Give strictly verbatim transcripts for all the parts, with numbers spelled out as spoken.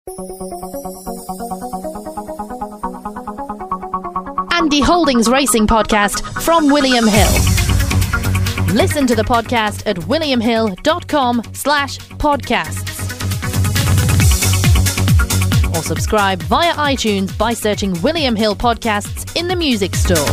Andy Holdings Racing Podcast from William Hill. Listen to the podcast at williamhill.com slash podcasts. Or subscribe via iTunes by searching William Hill Podcasts in the music store.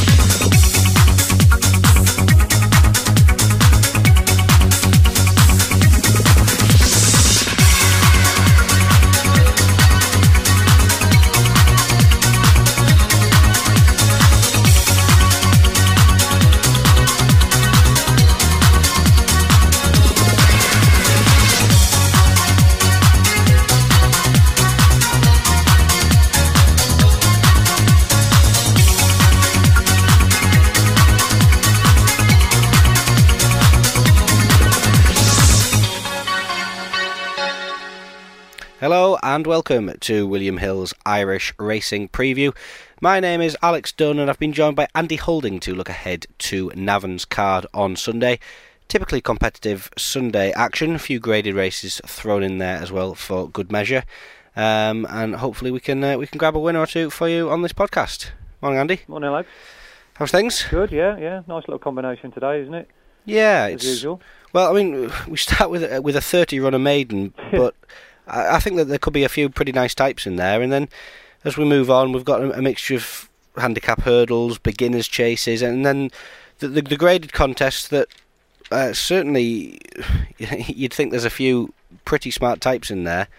Hello and welcome to William Hill's Irish Racing Preview. My name is Alex Dunn and I've been joined by Andy Holding to look ahead to Navan's card on Sunday. Typically competitive Sunday action, a few graded races thrown in there as well for good measure, um, and hopefully we can uh, we can grab a win or two for you on this podcast. Morning, Andy. Morning, Alex. How's things? Good, yeah, yeah. Nice little combination today, isn't it? Yeah, As it's usual. Well, I mean, we start with a, with a thirty runner maiden, but I think that there could be a few pretty nice types in there, and then as we move on, we've got a, a mixture of handicap hurdles, beginners chases, and then the, the, the graded contests that uh, certainly you'd think there's a few pretty smart types in there.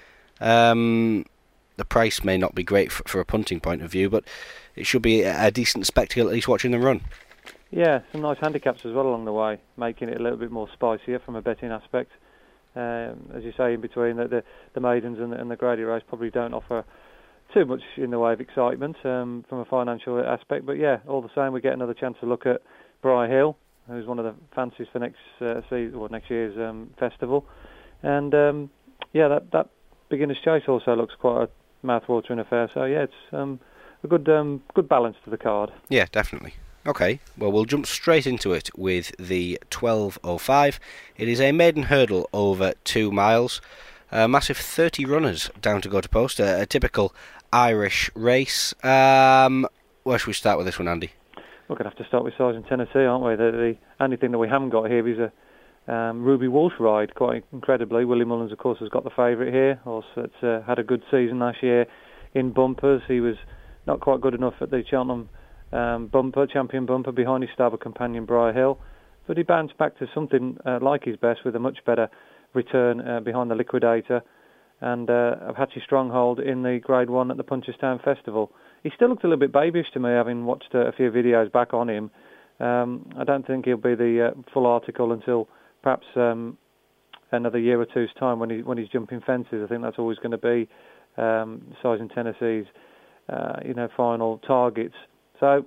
Um, the price may not be great for, for a punting point of view, but it should be a, a decent spectacle at least watching them run. Yeah, some nice handicaps as well along the way, making it a little bit more spicier from a betting aspect. Um, as you say, in between the the, the maidens and the, and the graded race probably don't offer too much in the way of excitement um, from a financial aspect. But yeah, all the same, we get another chance to look at Bry Hill, who's one of the fancies for next uh, season or next year's um, festival. And um, yeah, that that beginner's chase also looks quite a mouth-watering affair. So yeah, it's um, a good um, good balance to the card. Yeah, definitely. Okay, well, we'll jump straight into it with the twelve oh five. It is a maiden hurdle over two miles. A massive thirty runners down to go to post. A, a typical Irish race. Um, where should we start with this one, Andy? We're going to have to start with Sergeant Tennessee, aren't we? The, the only thing that we haven't got here is a um, Ruby Walsh ride, quite incredibly. Willie Mullins, of course, has got the favourite here. Also, it's, uh, had a good season last year in bumpers. He was not quite good enough at the Cheltenham Um, bumper, champion bumper, behind his stable companion Bry Hill, but he bounced back to something uh, like his best with a much better return uh, behind the Liquidator and uh, Apache Stronghold in the Grade one at the Punchestown Festival. He still looked a little bit babyish to me, having watched uh, a few videos back on him. Um, I don't think he'll be the uh, full article until perhaps um, another year or two's time when, he, when he's jumping fences. I think that's always going to be um, Sergeant Tennessee's uh, you know, final targets. So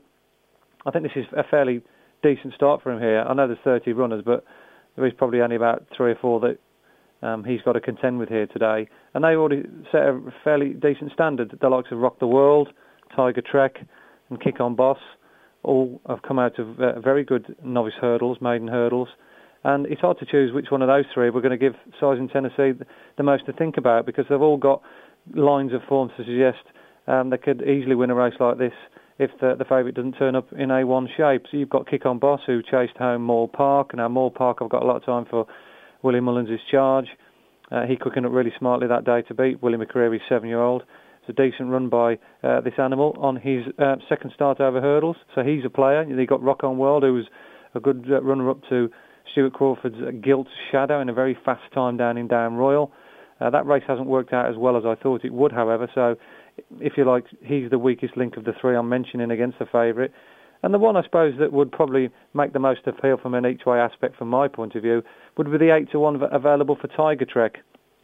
I think this is a fairly decent start for him here. I know there's thirty runners, but there is probably only about three or four that um, he's got to contend with here today. And they already set a fairly decent standard. The likes of Rock the World, Tiger Trek and Kick On Boss all have come out of uh, very good novice hurdles, maiden hurdles. And it's hard to choose which one of those three we're going to give Sergeant Tennessee the most to think about, because they've all got lines of form to suggest um, they could easily win a race like this if the, the favourite doesn't turn up in A one shape. So you've got Kick On Boss, who chased home Moore Park. Now Moore Park, I've got a lot of time for Willie Mullins' charge. Uh, he quickened up really smartly that day to beat Willie McCreary's seven-year-old. It's a decent run by uh, this animal on his uh, second start over hurdles. So he's a player. You've got Rock On World, who was a good uh, runner-up to Stuart Crawford's uh, Gilt Shadow in a very fast time down in Down Royal. Uh, that race hasn't worked out as well as I thought it would, however, so if you like, he's the weakest link of the three I'm mentioning against the favourite. And the one, I suppose, that would probably make the most appeal from an each-way aspect from my point of view would be the eight to one available for Tiger Trek,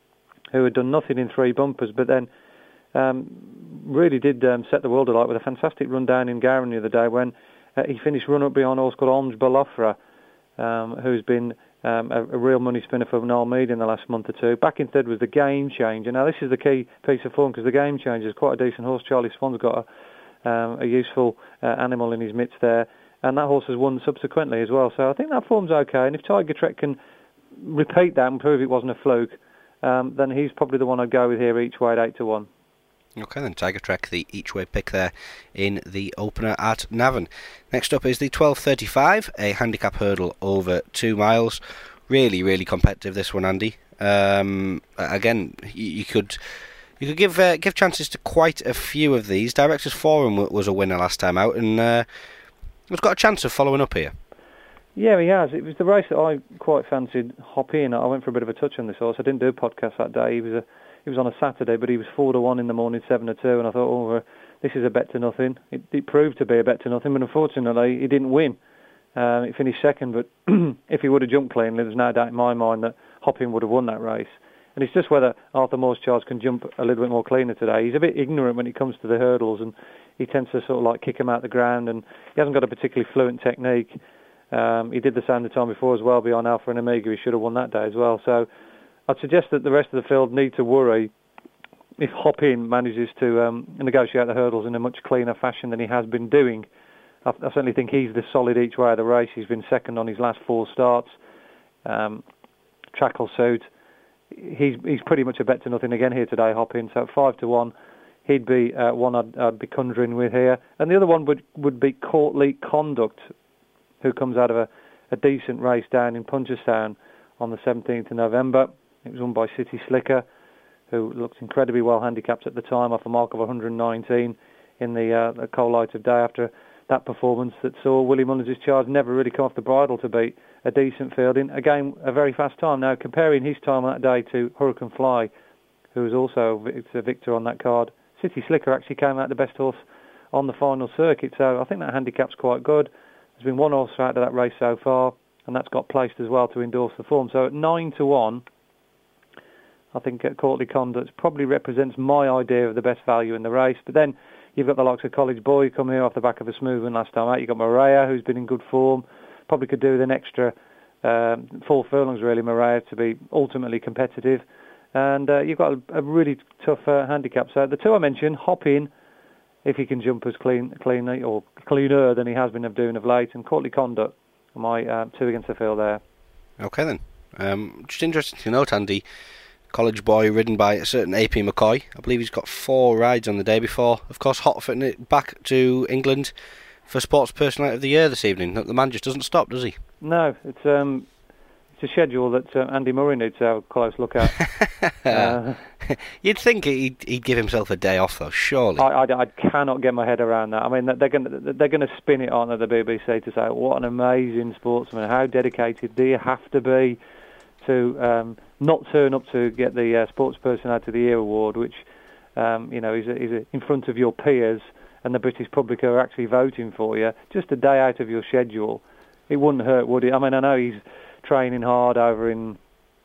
who had done nothing in three bumpers, but then um, really did um, set the world alight with a fantastic run down in Gowran the other day when uh, he finished run-up behind a horse called Onge Balofra, um, who's been um, a, a real money spinner for Niall Mead in the last month or two. Back in third was the Game Changer. Now, this is the key piece of form, because the Game Changer is quite a decent horse. Charlie Swan's got a, um, a useful uh, animal in his midst there, and that horse has won subsequently as well. So I think that form's okay, and if Tiger Trek can repeat that and prove it wasn't a fluke, um, then he's probably the one I'd go with here each way at eight to one. Okay then, Tiger Trek, the each-way pick there in the opener at Navan. Next up is the twelve thirty-five, a handicap hurdle over two miles. Really, really competitive, this one, Andy. Um, again, you, you could you could give uh, give chances to quite a few of these. Directors Forum w- was a winner last time out, and uh, we've got a chance of following up here. Yeah, he has. It was the race that I quite fancied hop in. I went for a bit of a touch on this horse. I didn't do a podcast that day. He was a He was on a Saturday, but he was four to one in the morning, seven to two, and I thought, oh, uh, this is a bet to nothing. It, it proved to be a bet to nothing, but unfortunately, he didn't win. Um, he finished second, but if he would have jumped cleanly, there's no doubt in my mind that Hopping would have won that race. And it's just whether Arthur Moore's Charles can jump a little bit more cleaner today. He's a bit ignorant when it comes to the hurdles, and he tends to sort of like kick him out the ground, and he hasn't got a particularly fluent technique. Um, he did the same the time before as well, beyond Alpha and Omega. He should have won that day as well. So I'd suggest that the rest of the field need to worry if Hop-In manages to um, negotiate the hurdles in a much cleaner fashion than he has been doing. I, I certainly think he's the solid each way of the race. He's been second on his last four starts. Um, track will suit. He's he's pretty much a bet to nothing again here today, Hop-In. So five to one, he'd be uh, one I'd, I'd be conjuring with here. And the other one would, would be Courtly Conduct, who comes out of a, a decent race down in Punchestown on the seventeenth of November. It was won by City Slicker, who looked incredibly well handicapped at the time off a mark of one hundred nineteen in the, uh, the cold light of day after that performance that saw Willie Mullins' Charge never really come off the bridle to beat a decent fielding. Again, a very fast time. Now, comparing his time on that day to Hurricane Fly, who was also a victor on that card, City Slicker actually came out the best horse on the final circuit, so I think that handicap's quite good. There's been one horse out of that race so far, and that's got placed as well to endorse the form. So at nine to one, I think uh, Courtly Conduct probably represents my idea of the best value in the race. But then you've got the likes of College Boy coming here off the back of a smooth one last time out. You've got Maria, who's been in good form. Probably could do with an extra um, four furlongs, really, Maria, to be ultimately competitive. And uh, you've got a, a really tough uh, handicap. So the two I mentioned, Hop-In, if he can jump as clean, cleanly or cleaner than he has been doing of late, and Courtly Conduct are my uh, two against the field there. Okay then. Um, just interesting to note, Andy, College Boy ridden by a certain A P McCoy. I believe he's got four rides on the day before. Of course, hotfooting it back to England for Sports Personality of the Year this evening. The man just doesn't stop, does he? No, it's um, it's a schedule that uh, Andy Murray needs to have a close look at. uh, You'd think he'd, he'd give himself a day off, though, surely. I, I, I cannot get my head around that. I mean, they're going to they're going to spin it on at the B B C to say, what an amazing sportsman, how dedicated do you have to be to um, not turn up to get the uh, Sports Personality of the Year award, which um, you know is, a, is a, in front of your peers and the British public are actually voting for you, just a day out of your schedule. It wouldn't hurt, would it? I mean, I know he's training hard over in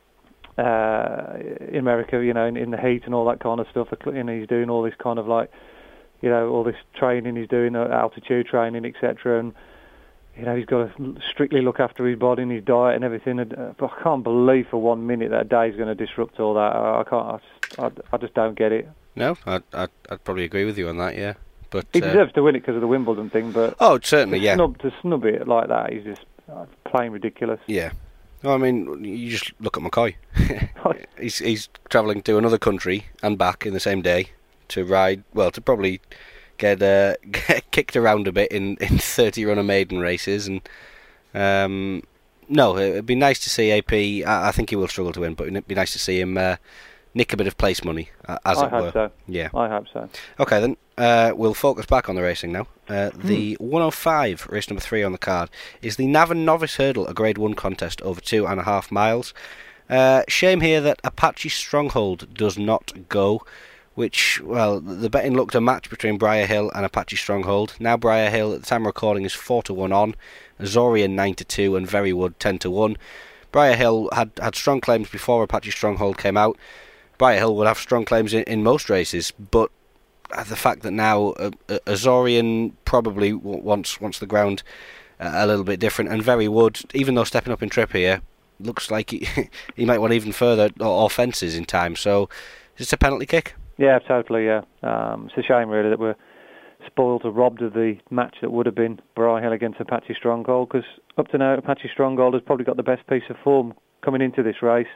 uh, in America, you know, in, in the heat and all that kind of stuff. And he's doing all this kind of like, you know, all this training. He's doing uh, altitude training, et cetera. And you know, he's got to strictly look after his body and his diet and everything. And, uh, but I can't believe for one minute that a day is going to disrupt all that. I, I can't. I just, I, I just don't get it. No, I'd, I'd, I'd probably agree with you on that. Yeah, but he uh, deserves to win it because of the Wimbledon thing. But oh, certainly, to yeah. Snub, to snub it like that, he's just uh, playing ridiculous. Yeah. Well, I mean, you just look at McCoy. he's he's travelling to another country and back in the same day to ride. Well, to probably get uh, get kicked around a bit in in thirty runner maiden races, and um, no, it'd be nice to see A P. I, I think he will struggle to win, but it'd be nice to see him uh, nick a bit of place money, uh, as I it hope were. so. Yeah, I hope so. Okay then, uh, we'll focus back on the racing now. Uh, the hmm. one oh five, race number three on the card, is the Navan Novice Hurdle, a Grade one contest over two and a half miles. Uh, shame here that Apache Stronghold does not go, which, well, the betting looked a match between Briar Hill and Apache Stronghold. Now Briar Hill, at the time of recording, is four to one on, Azorian nine to two, and Verywood ten to one. Briar Hill had, had strong claims before Apache Stronghold came out. Briar Hill would have strong claims in, in most races, but the fact that now uh, uh, Azorian probably w- wants wants the ground uh, a little bit different, and Verywood, even though stepping up in trip here, looks like he, he might want even further or, or fences in time. So, is it a penalty kick? Yeah, totally. Yeah, um, it's a shame really that we're spoiled or robbed of the match that would have been Briar Hill against Apache Stronghold, because up to now Apache Stronghold has probably got the best piece of form coming into this race.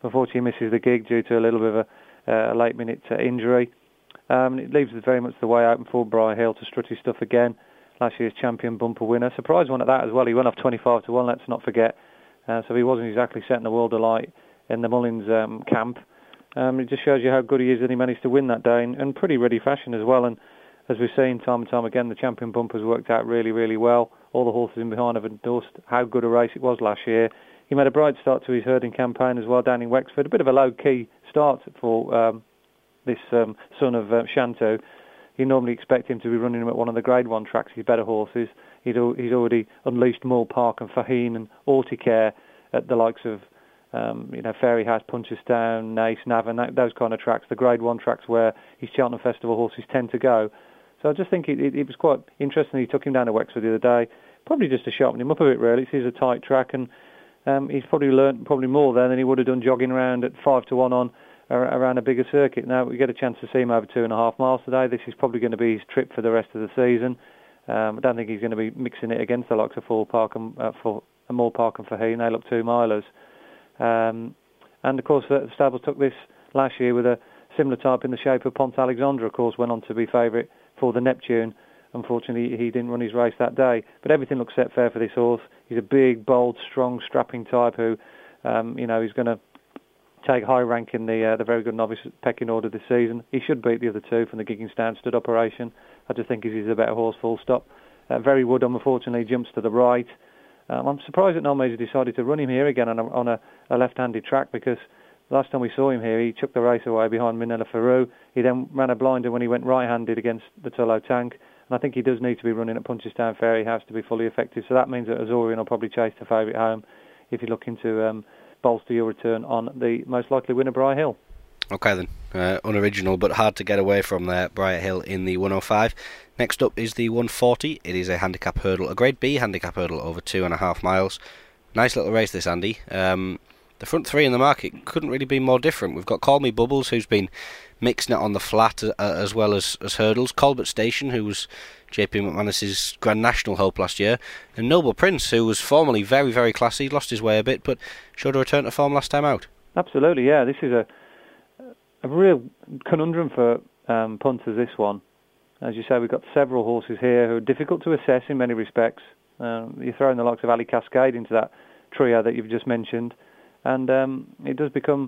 unfortunately misses the gig due to a little bit of a, a late-minute uh, injury. Um, it leaves very much the way open for Briar Hill to strut his stuff again. Last year's champion bumper winner. Surprise one at that as well. He went off twenty-five to one, let's not forget. Uh, so he wasn't exactly setting the world alight in the Mullins um, camp. Um, it just shows you how good he is that he managed to win that day in, in pretty ready fashion as well. And as we've seen time and time again, the champion bumpers worked out really, really well. All the horses in behind have endorsed how good a race it was last year. He made a bright start to his herding campaign as well down in Wexford. A bit of a low-key start for um, this um, son of uh, Shantou. You normally expect him to be running him at one of the Grade One tracks, his better horses. He'd, he's already unleashed Mull Park and Faheen and Orticare at the likes of um, you know, Fairy House, Punchestown, Nace, Navan, that, those kind of tracks, the Grade One tracks where his Cheltenham Festival horses tend to go. So I just think it, it, it was quite interesting. He took him down to Wexford the other day, probably just to sharpen him up a bit, really. It's a tight track, and um, he's probably learnt probably more there than he would have done jogging around at five to one on uh, around a bigger circuit. Now we get a chance to see him over two and a half miles today. This is probably going to be his trip for the rest of the season. Um, I don't think he's going to be mixing it against the likes of Fall Park and uh, for Moore Park and Faheen. They look two milers. Um, and of course, the Stables took this last year with a similar type in the shape of Pont Alexandra. Of course, went on to be favourite for the Neptune. Unfortunately, he didn't run his race that day. But everything looks set fair for this horse. He's a big, bold, strong, strapping type who, um, you know, he's going to take high rank in the uh, the very good novice pecking order this season. He should beat the other two from the Gigging Stand stud operation. I just think he's a better horse, full stop. Uh, Very Wood, unfortunately, jumps to the right. Um, I'm surprised that Nolme's decided to run him here again on a, on a, a left-handed track, because last time we saw him here, he took the race away behind Manila Faru. He then ran a blinder when he went right-handed against the Tullow Tank. And I think he does need to be running at Punchestown Fairy House to be fully effective. So that means that Azorian will probably chase the favourite home if you're looking to um, bolster your return on the most likely winner, Briar Hill. Okay then, uh, unoriginal but hard to get away from there, Briar Hill in the one oh five. Next up is the one forty. It is a handicap hurdle, a Grade B handicap hurdle over two and a half miles. Nice little race this, Andy. Um, the front three in the market couldn't really be more different. We've got Call Me Bubbles, who's been mixing it on the flat uh, as well as, as hurdles. Colbert Station, who was J P McManus's Grand National hope last year. And Noble Prince, who was formerly very, very classy, lost his way a bit, but showed a return to form last time out. Absolutely, yeah. This is a a real conundrum for um, punters, this one. As you say, we've got several horses here who are difficult to assess in many respects. Um, you throw in the likes of Ali Cascade into that trio that you've just mentioned, and um, it does become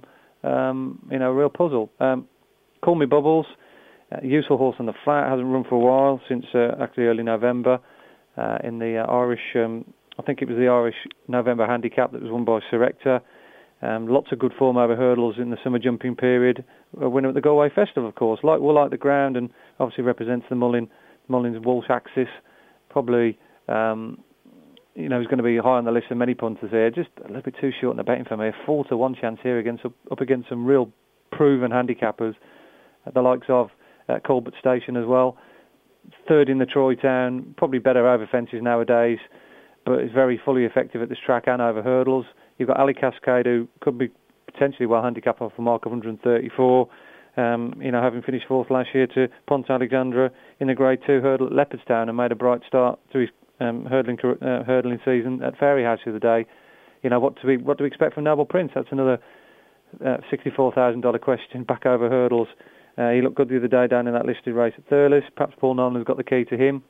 um, you know, a real puzzle. Um, Call Me Bubbles, uh, useful horse on the flat, hasn't run for a while, since uh, actually early November, uh, in the uh, Irish, um, I think it was the Irish November Handicap that was won by Serecta. Um, lots of good form over hurdles in the summer jumping period. A winner at the Galway Festival, of course. Like, will like the ground, and obviously represents the Mullin, Mullins Walsh axis. Probably, um, you know, he's going to be high on the list of many punters here. Just a little bit too short in the betting for me. A four to one chance here against up, up against some real proven handicappers, the likes of uh, Colbert Station as well. Third in the Troy Town, probably better over fences nowadays, but is very fully effective at this track and over hurdles. You've got Ali Cascade, who could be potentially well handicapped off a mark of one thirty-four, um, you know, having finished fourth last year to Pont Alexandra in the Grade two hurdle at Leopardstown and made a bright start to his um, hurdling uh, hurdling season at Fairy House the other day. You know, what do we what do we expect from Noble Prince? That's another uh, sixty-four thousand dollars question back over hurdles. Uh, he looked good the other day down in that listed race at Thurles. Perhaps Paul Nolan's got the key to him.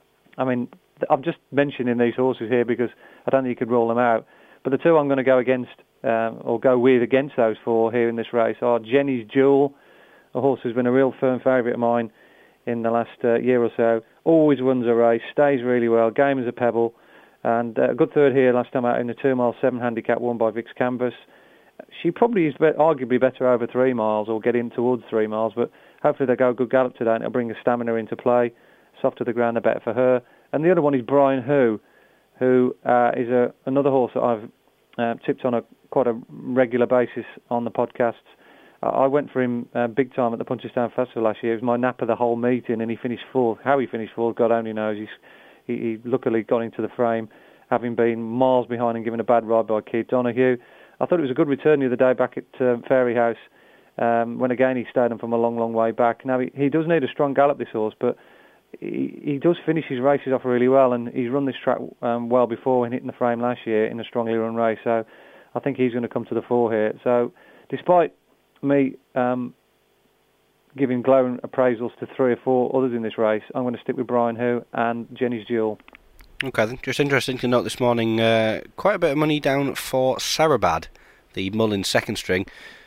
I mean, I'm just mentioning these horses here because I don't think you could rule them out. But the two I'm going to go against, um, or go with against those four here in this race, are Jenny's Jewel, a horse who's been a real firm favourite of mine in the last uh, year or so. Always wins a race, stays really well, game as a pebble, and uh, a good third here last time out in the two mile seven handicap won by Vix Canvas. She probably is be- arguably better over three miles or getting towards three miles, but hopefully they'll go a good gallop today and it'll bring the stamina into play. Soft to the ground, the better for her. And the other one is Brian Who, who uh, is a, another horse that I've uh, tipped on a quite a regular basis on the podcasts. Uh, I went for him uh, big time at the Punchestown Festival last year. It was my nap of the whole meeting, and he finished fourth. How he finished fourth, God only knows. He's, he, he luckily got into the frame, having been miles behind and given a bad ride by Keith Donoghue. I thought it was a good return the other day back at um, Fairy House, um, when again he stayed on from a long, long way back. Now, he, he does need a strong gallop, this horse, but He, he does finish his races off really well, and he's run this track um, well before when hitting the frame last year in a strongly run race. So I think he's going to come to the fore here. So despite me um, giving glowing appraisals to three or four others in this race, I'm going to stick with Brian Hu and Jenny's Jewel. Okay, then. Just interesting to note this morning, uh, quite a bit of money down for Sarabad, the Mullins second string.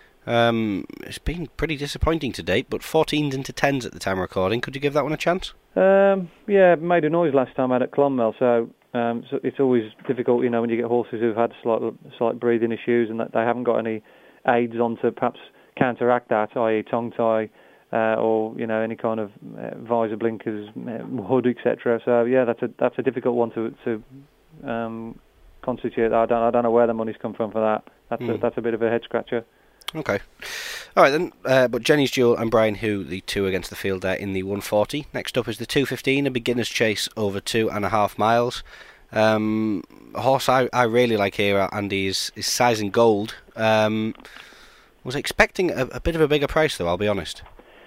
Um, it's been pretty disappointing to date, but fourteens into tens at the time of recording. Could you give that one a chance? Um, yeah, it made a noise last time out at Clonmel, so, um, so it's always difficult, you know, when you get horses who've had slight, slight breathing issues and that they haven't got any aids on to perhaps counteract that, that is tongue tie, uh, or, you know, any kind of uh, visor blinkers, uh, hood, et cetera. So, yeah, that's a that's a difficult one to to um, constitute. I don't I don't know where the money's come from for that. That's mm. a, that's a bit of a head scratcher. Okay. All right then, uh, but Jenny's Jewel and Brian Hu, the two against the field there in the one forty. Next up is the two fifteen, a beginner's chase over two and a half miles. Um, a horse I, I really like here, Andy, is, is Size and Gold. Um, was expecting a, a bit of a bigger price though, I'll be honest.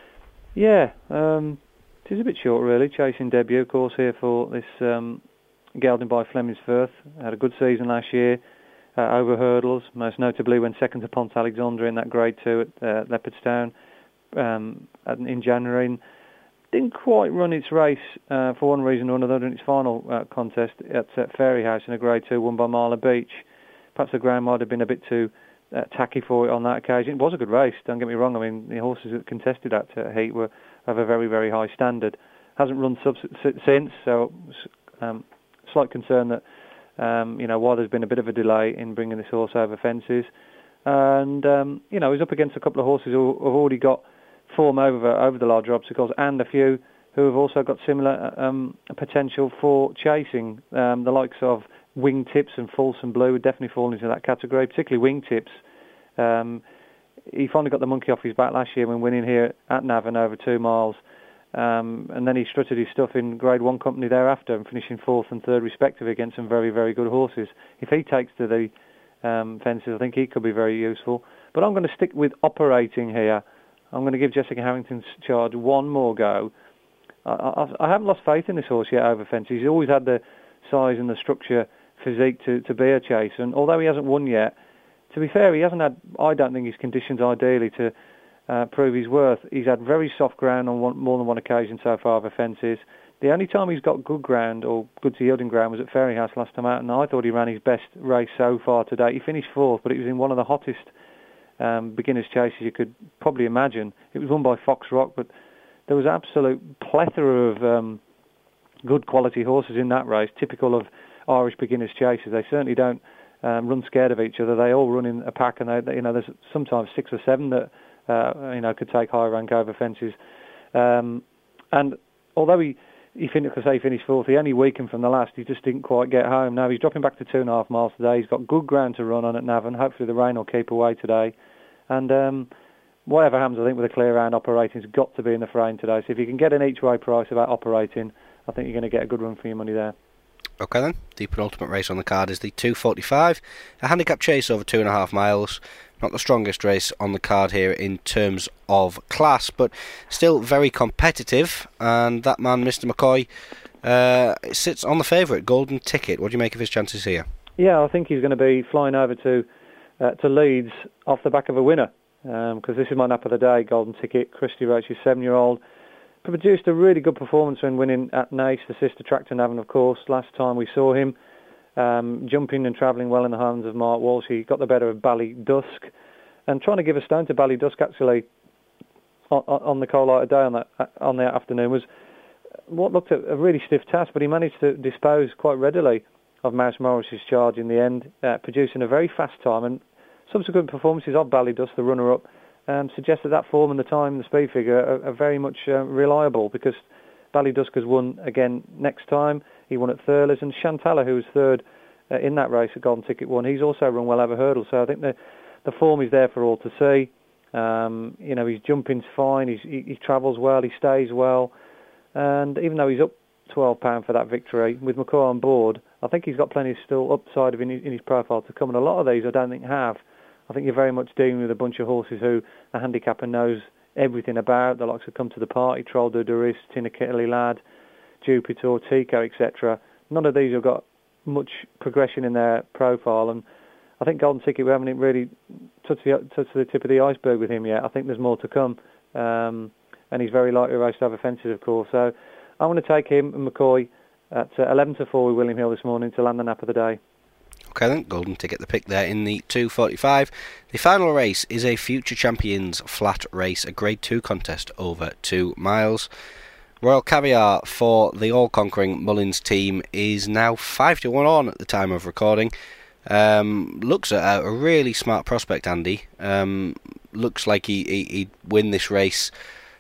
Yeah, um, it is a bit short really, chasing debut, of course, here for this um, gelding by Fleming's Firth. Had a good season last year. Uh, over hurdles, most notably when second to Pont Alexander in that Grade two at uh, Leopardstown um, in January. And didn't quite run its race uh, for one reason or another in its final uh, contest at uh, Fairyhouse in a Grade two won by Marla Beach. Perhaps the ground might have been a bit too uh, tacky for it on that occasion. It was a good race, don't get me wrong. I mean, the horses that contested that uh, heat were of a very, very high standard. Hasn't run subs- since, so um, slight concern that Um, you know, why there's been a bit of a delay in bringing this horse over fences. And, um, you know, he's up against a couple of horses who have already got form over over the larger obstacles and a few who have also got similar um, potential for chasing. Um, the likes of Wingtips and Folsom Blue would definitely fall into that category, particularly Wingtips. Um, he finally got the monkey off his back last year when winning here at Navan over two miles. Um, and then he strutted his stuff in Grade one company thereafter and finishing fourth and third respectively against some very, very good horses. If he takes to the um, fences, I think he could be very useful. But I'm going to stick with Operating here. I'm going to give Jessica Harrington's Charge one more go. I, I, I haven't lost faith in this horse yet over fences. He's always had the size and the structure, physique to, to be a chaser. And although he hasn't won yet, to be fair, he hasn't had, I don't think, his conditions ideally to Uh, prove his worth. He's had very soft ground on one, more than one occasion so far over fences. The only time he's got good ground or good yielding ground was at Fairyhouse last time out, and I thought he ran his best race so far today. He finished fourth, but it was in one of the hottest um, beginners' chases you could probably imagine. It was won by Fox Rock, but there was absolute plethora of um, good quality horses in that race, typical of Irish beginners' chases. They certainly don't um, run scared of each other. They all run in a pack, and they, you know, there's sometimes six or seven that Uh, you know, could take high rank over fences. Um, and although he, he finished, because he finished fourth, he only weakened from the last. He just didn't quite get home. Now he's dropping back to two and a half miles today. He's got good ground to run on at Navan. Hopefully the rain will keep away today. And um, whatever happens, I think with a clear round, Operating's got to be in the frame today. So if you can get an each-way price about Operating, I think you're going to get a good run for your money there. Okay then, the penultimate race on the card is the two forty-five, a handicap chase over two and a half miles. Not the strongest race on the card here in terms of class, but still very competitive. And that man, Mister McCoy, uh, sits on the favourite, Golden Ticket. What do you make of his chances here? Yeah, I think he's going to be flying over to uh, to Leeds off the back of a winner, because um, this is my nap of the day, Golden Ticket. Christy Roach's seven-year-old produced a really good performance when winning at Naas, the sister track to Navan, of course. Last time we saw him, Um, jumping and travelling well in the hands of Mark Walsh. He got the better of Ballydusk, and trying to give a stone to Ballydusk actually on, on the coal light of day on that on the afternoon was what looked at a really stiff task, but he managed to dispose quite readily of Mouse Morris's Charge in the end, uh, producing a very fast time. And subsequent performances of Ballydusk, the runner-up, um, suggest that that form and the time, the speed figure are, are very much uh, reliable, because Ballydusk has won again next time. He won at Thurles, and Chantala, who was third uh, in that race at Golden Ticket, won. He's also run well over hurdles, so I think the the form is there for all to see. Um, you know, his jumping's fine, he's, he, he travels well, he stays well, and even though he's up twelve pounds for that victory, with McCoy on board, I think he's got plenty still upside of in his, in his profile to come, and a lot of these I don't think have. I think you're very much dealing with a bunch of horses who a handicapper knows everything about, the likes of Come to the Party, Troll de Duris, Tinakilly Lad, Jupiter, Tico, et cetera. None of these have got much progression in their profile, and I think Golden Ticket, we haven't really touched the, touched the tip of the iceberg with him yet. I think there's more to come. Um, and he's very likely to race over fences, of course. So I want to take him and McCoy at uh, eleven to four with William Hill this morning to land the nap of the day. Okay then, Golden Ticket the pick there in the two forty-five. The final race is a Future Champions flat race, a Grade two contest over two miles. Royal Caviar for the all-conquering Mullins team is now five to one on at the time of recording. Um, looks at a really smart prospect, Andy. Um, looks like he, he, he'd win this race,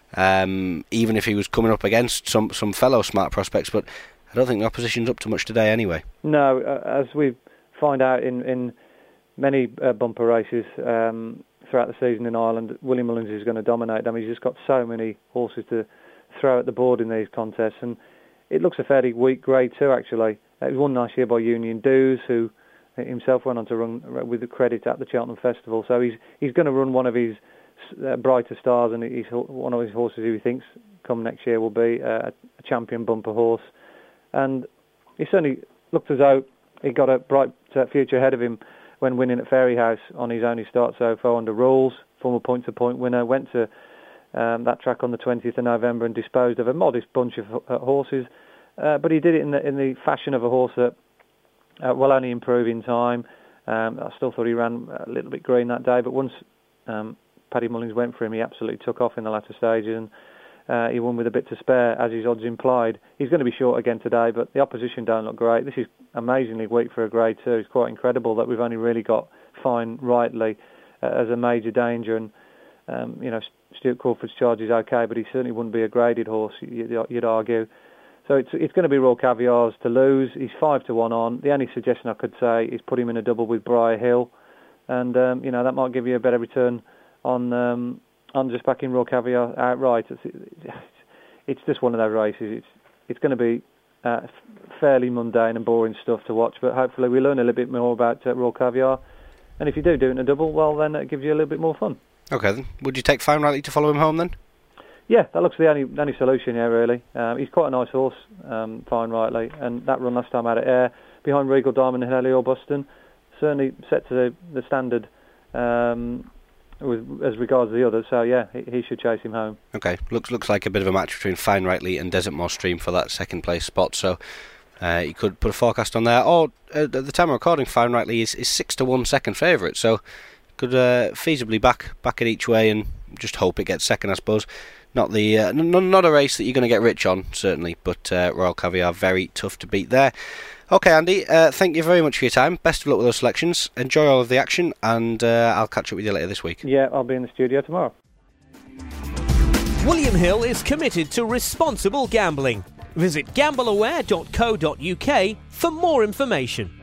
um, even if he was coming up against some, some fellow smart prospects, but I don't think the opposition's up to much today anyway. No, uh, as we find out in, in many uh, bumper races um, throughout the season in Ireland, Willie Mullins is going to dominate them. He's just got so many horses to throw at the board in these contests, and it looks a fairly weak Grade two actually. It was won last year by Union Dews, who himself went on to run with the credit at the Cheltenham Festival. So he's he's going to run one of his uh, brighter stars, and he's one of his horses who he thinks come next year will be uh, a champion bumper horse. And he certainly looked as though he got a bright uh, future ahead of him when winning at Fairyhouse on his only start so far under rules. Former point-to-point winner, went to um, that track on the twentieth of November and disposed of a modest bunch of uh, horses. Uh, but he did it in the, in the fashion of a horse that uh, will only improve in time. Um, I still thought he ran a little bit green that day, but once um, Paddy Mullins went for him, he absolutely took off in the latter stages, and uh, he won with a bit to spare, as his odds implied. He's going to be short again today, but the opposition don't look great. This is amazingly weak for a Grade two. It's quite incredible that we've only really got Fine Rightly uh, as a major danger, and um, you know, Stuart Crawford's charge is okay, but he certainly wouldn't be a graded horse, you'd, you'd argue. So it's it's going to be Royal Caviar's to lose. He's five to one on. The only suggestion I could say is put him in a double with Briar Hill, and um, you know, that might give you a better return on um, on just backing Royal Caviar outright. It's, it's, it's just one of those races. It's it's going to be uh, fairly mundane and boring stuff to watch, but hopefully we learn a little bit more about uh, Royal Caviar. And if you do do it in a double, well, then it gives you a little bit more fun. Okay, then. Would you take Fine Rightly to follow him home, then? Yeah, that looks the only only solution, yeah, really. Um, he's quite a nice horse, um, Fine Rightly, and that run last time out of Air, behind Regal Diamond and Helio Buston, certainly set to the, the standard um, with, as regards the others, so yeah, he, he should chase him home. Okay, looks looks like a bit of a match between Fine Rightly and Desert Moor Stream for that second place spot, so uh, you could put a forecast on there. Or, uh, at the time of recording, Fine Rightly is, is six to one second favourite, so could uh, feasibly back back it each way and just hope it gets second, I suppose. Not the uh, n- not a race that you're going to get rich on, certainly, but uh, Royal Caviar, very tough to beat there. Okay, Andy, uh, thank you very much for your time. Best of luck with those selections. Enjoy all of the action, and uh, I'll catch up with you later this week. Yeah, I'll be in the studio tomorrow. William Hill is committed to responsible gambling. Visit gamble aware dot co dot uk for more information.